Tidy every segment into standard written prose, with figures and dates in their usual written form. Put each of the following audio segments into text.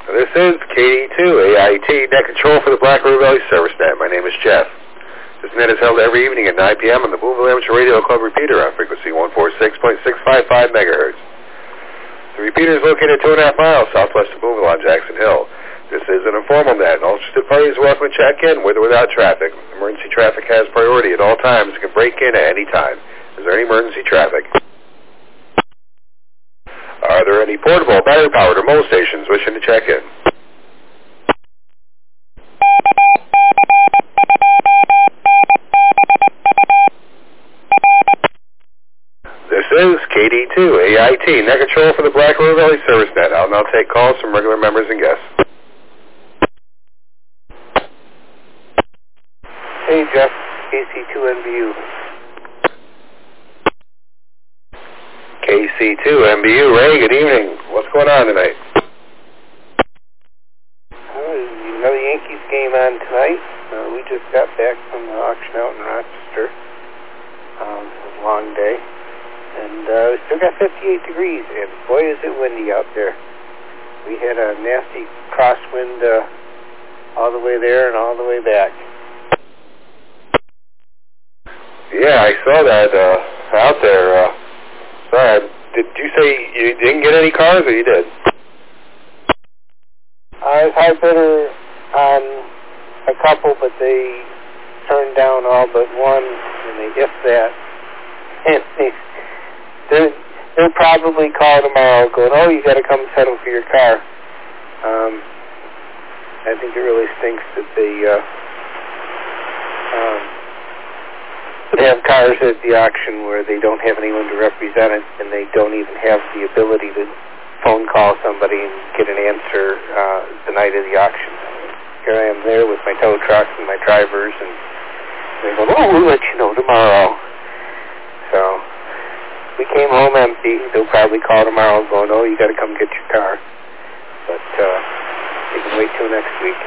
This is KD2 AIT, Net Control for the Black River Valley Service Net. My name is Jeff. This net is held every evening at 9 p.m. on the Boonville Amateur Radio Club repeater on frequency 146.655 megahertz. The repeater is located 2.5 miles southwest of Boonville on Jackson Hill. This is an informal net, and all interested parties are welcome to check in with or without traffic. Emergency traffic has priority at all times and can break in at any time. Is there any emergency traffic? Are there any portable, battery-powered, or mobile stations wishing to check in? This is KD2 AIT, Net Control for the Black River Valley Service Net. I'll now take calls from regular members and guests. Hey, Jeff, KC2NBU. KC2NBU, Ray, good evening. What's going on tonight? Another Yankees game on tonight. We just got back from the auction out in Rochester. It was a long day. And we still got 58 degrees, and boy is it windy out there. We had a nasty crosswind all the way there and all the way back. Yeah, I saw that out there. Sorry, did you say you didn't get any cars, or you did? I was high bidder on a couple, but they turned down all but one, and they if that. And they'll probably call tomorrow going, oh, you got to come settle for your car. I think it really stinks that they have cars at the auction where they don't have anyone to represent it, and they don't even have the ability to phone call somebody and get an answer the night of the auction. Here I am there with my tow truck and my drivers, and they go, oh, we'll let you know tomorrow. So we came home empty. They'll probably call tomorrow going, oh, you got to come get your car. But they can wait till next week.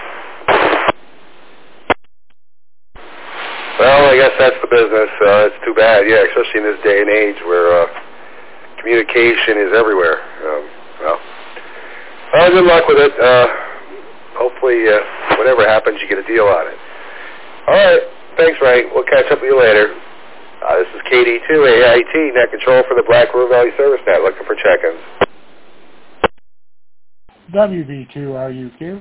Well, I guess that's the business. It's too bad, yeah, especially in this day and age where communication is everywhere. Well, good luck with it. Hopefully, whatever happens, you get a deal on it. All right. Thanks, Ray. We'll catch up with you later. This is KD2 AIT, Net Control for the Black River Valley Service Net, looking for check-ins. WB2RUQ.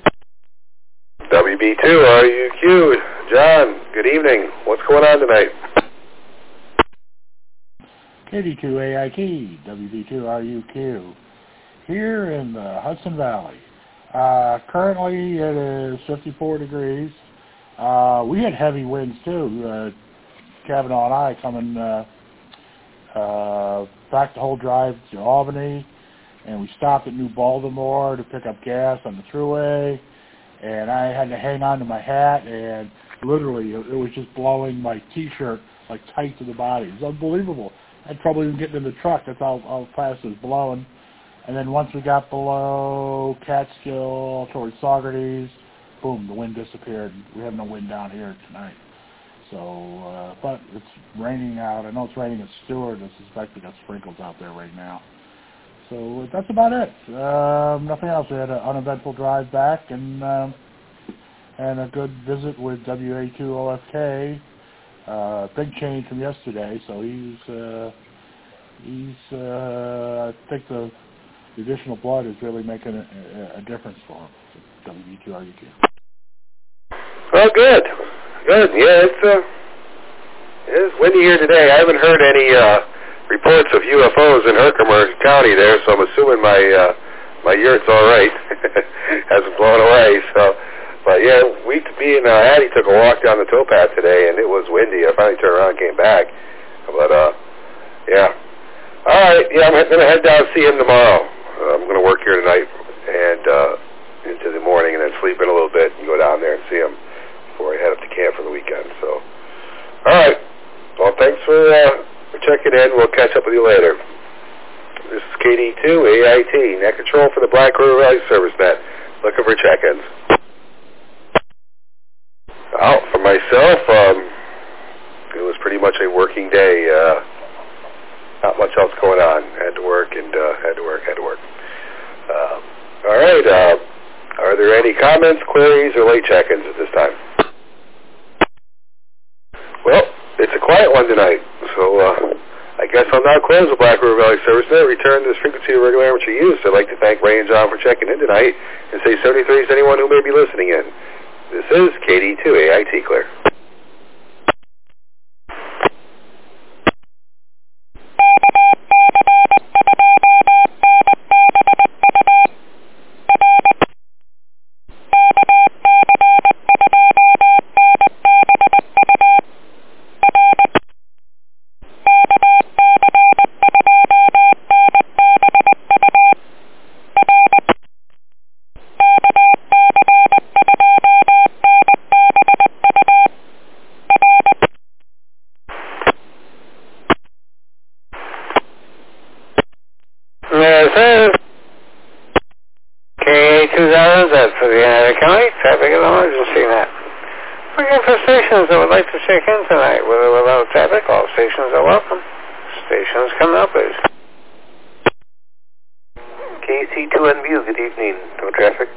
WB2RUQ. John, good evening. What's going on tonight? KD2AIT, WB2RUQ. Here in the Hudson Valley. Currently it is 54 degrees. We had heavy winds too. Kavanaugh and I coming back the whole drive to Albany, and we stopped at New Baltimore to pick up gas on the thruway, and I had to hang on to my hat, and literally it was just blowing my t-shirt like tight to the body. It was unbelievable. I had trouble even getting in the truck. That's how fast it was blowing. And then once we got below Catskill towards Saugerties, boom, the wind disappeared. We have no wind down here tonight. So, but it's raining out. I know it's raining at Stewart. I suspect we got sprinkles out there right now. So that's about it. Nothing else. We had an uneventful drive back and a good visit with WA2OFK. Big change from yesterday. So he's I think the additional blood is really making a difference for him. So WB2RUQ. Well, good. Good. Yeah, it's windy here today. I haven't heard any reports of UFOs in Herkimer County there, so I'm assuming my yurt's all right. Hasn't blown away. So, but yeah, me and Addie took a walk down the towpath today, and it was windy. I finally turned around and came back. But yeah. All right. Yeah, I'm going to head down and see him tomorrow. I'm going to work here tonight and into the morning, and then sleep in a little bit and go down there and see him before I head up to camp for the weekend. So, all right. Well, thanks for checking in. We'll catch up with you later. This is KD2 AIT, Net Control for the Black River Valley Service Net, looking for check-ins. Well, for myself, it was pretty much a working day. Not much else going on. Had to work and had to work. All right. Are there any comments, queries, or late check-ins at this time? Well, it's a quiet one tonight, so I guess I'll now close the Black River Valley Service Net, return this frequency of regular amateur use. I'd like to thank Ray and John for checking in tonight, and say 73 to anyone who may be listening in. This is KD2AIT Clear. For the United County, traffic and emergency net. Looking for stations that would like to check in tonight, with or without traffic. All stations are welcome. Stations come now, please. KC2NBU, good evening. No traffic.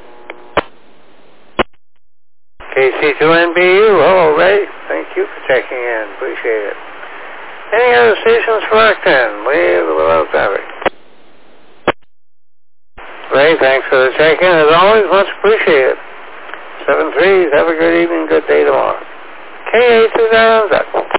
KC2NBU, hello Ray. Thank you for checking in. Appreciate it. Any other stations for Acton, with or without traffic? Ray, thanks for the check-in. As always, much appreciated. 7-3, have a good evening, good day tomorrow. KA2000.